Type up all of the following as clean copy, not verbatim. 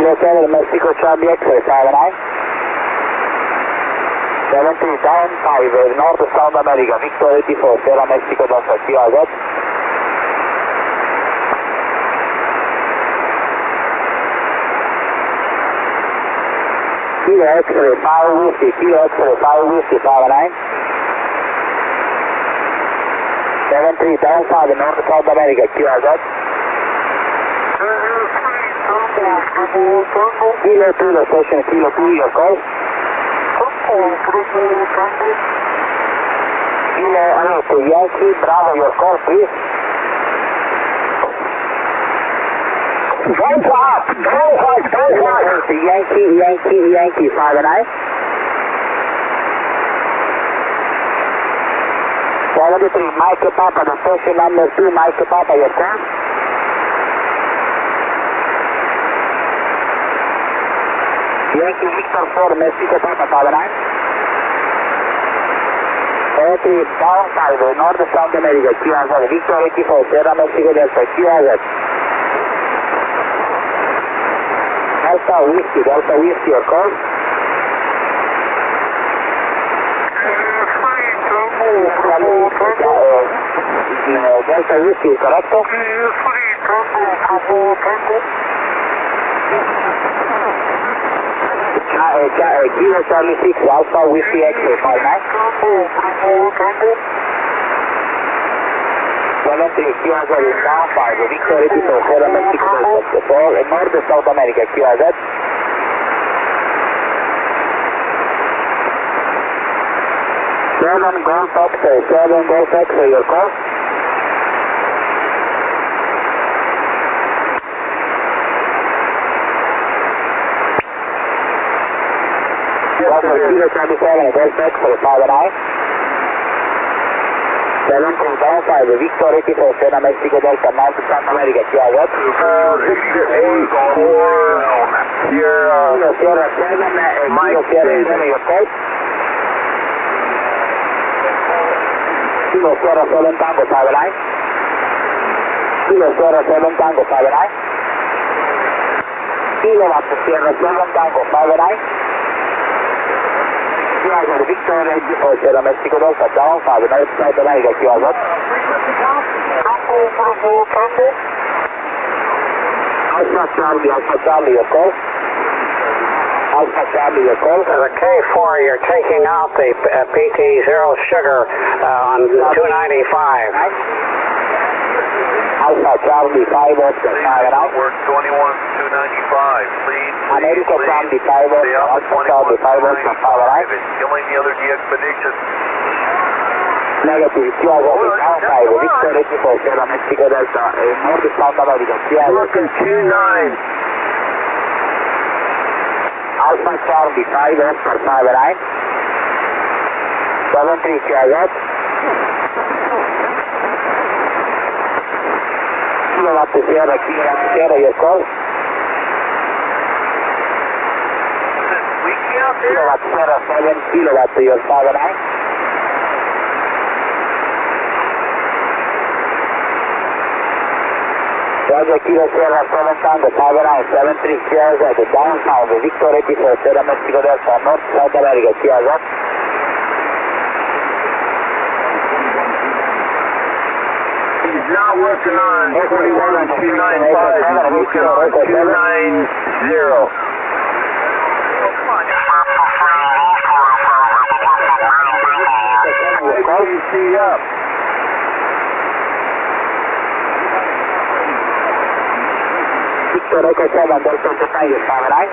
Kilo 7 Mexico Charlie X-ray 59. 73 down 5 North South America, Victor 84, Sierra Mexico Delta, QRZ. Kilo X-ray 5 Whiskey, Kilo X-ray 5 Whiskey 59. 73 down 5 North South America, QRZ. Kilo 2 location, Kilo 2 your call. Kilo 8 Yankee, Bravo your call please. Go fast, go fast, go fast. Yankee 59. 73 Mike Papa, the station number 2 Mike Papa your call. Yankee Victor 4 Mexico Papa 59. 73 down 5 North South America, QRZ, Victor 84, Sierra Mexico Delta, QRZ. Delta Whiskey, your call. Delta Whiskey, correcto? Kilo Charlie 6, Alpha Whiskey X-ray 59. 73 QRZ is down 5, Victor 84, Sierra Mexico Delta, for North South America, QRZ. 7 Golf X-ray, your call. Kilo Charlie 7, Golf X-ray 59. 73 down 5, Victor 84, Sierra Mexico Delta, North South America, QRZ. Kilo Sierra 7, Kilo Sierra 7, your call. Kilo Sierra 7 Tango 59. Kilo Sierra 7 Tango 59. Kilowatt Sierra 7 Tango 59. QRZ Victor 84, Sierra Mexico Delta, down 5, North South America, QRZ. Alpha Charlie, your call. Alpha Charlie, your call. The K4, you're taking out the PT0 Sugar on 295. Alpha Charlie 5 Oscar 59. Work 21295, please. America Charlie 5 Oscar, Alpha Charlie 5 Oscar 59. Killing the other DXpedition. Negative, QRZ down 5, Victor 84, Sierra Mexico Delta, North South America, QRZ. 29. Alpha Charlie 5 Oscar 59. 73 QRZ. Kilowatt Sierra, your call. Kilowatt Sierra 7, Kilowatt your 59. Roger, Kilo Sierra 7 Tango 59, 73 QRZ, downtown, Victor 84, Sierra Mexico Delta, North South America, QRZ. He's now working on 21295, working on 290. See up. Victor Echo 7, Delta Japan, your 59.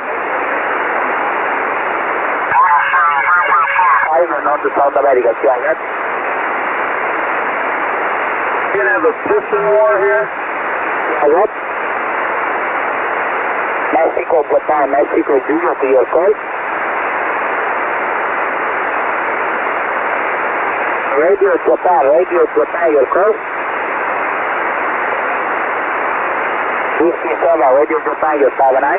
5 North South America, QRZ. Gonna have a piston war here. QRZ. Mexico Japan, Mexico Junior to your call. Radio Japan, your call. Whiskey 7, Radio Japan, your 59.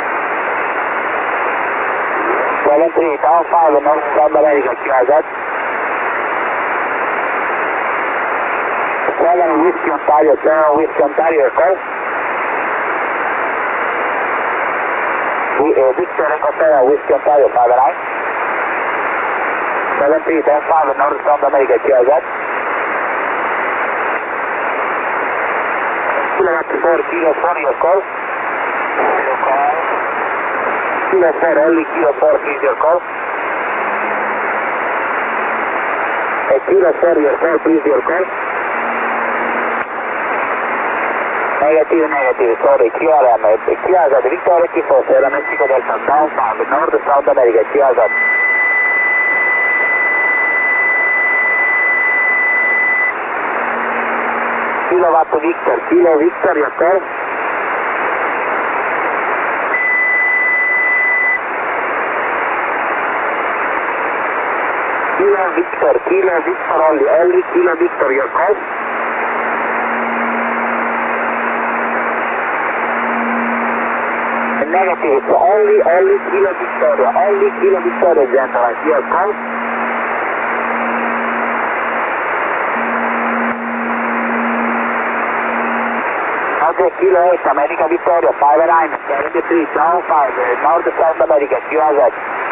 73, down 5, North South America, QRZ. 7 Whiskey Ontario, your call. Victor Echo 7, Whiskey Ontario, 5-9. 73-10-5, North South America, QRZ. Kilowatt 4, Kilo 4, your call. Kilo 4, only Kilo 4, please, your call. Kilo 4, your call, please, your call. Negative, sorry, QRM, QRZ, Victor Echo 4, Mexico Delta, downbound, North South America, QRZ. Kilowatt Victor, Kilo Victor, your call. Kilo Victor only Kilo Victor, your call. Negative, it's only Kilo Victoria, gentlemen, your call. Okay, Kilo 8, America Victoria, 5-9, 73, down 5, North South America, QRZ.